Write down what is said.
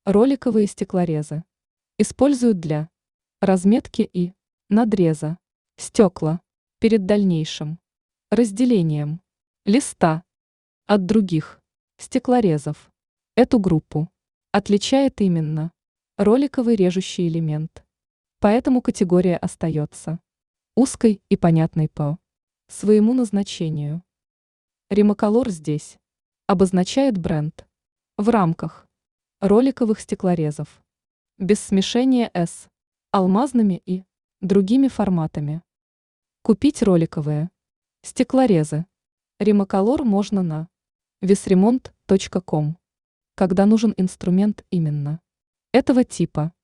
Роликовые стеклорезы. Используют для разметки и надреза стекла перед дальнейшим разделением листа от других стеклорезов. Эту группу отличает именно роликовый режущий элемент. Поэтому категория остается узкой и понятной по своему назначению. Римоколор здесь обозначает бренд в рамках роликовых стеклорезов, без смешения с алмазными и другими форматами. Купить роликовые стеклорезы Римоколор можно на visremont.com, когда нужен инструмент именно этого типа.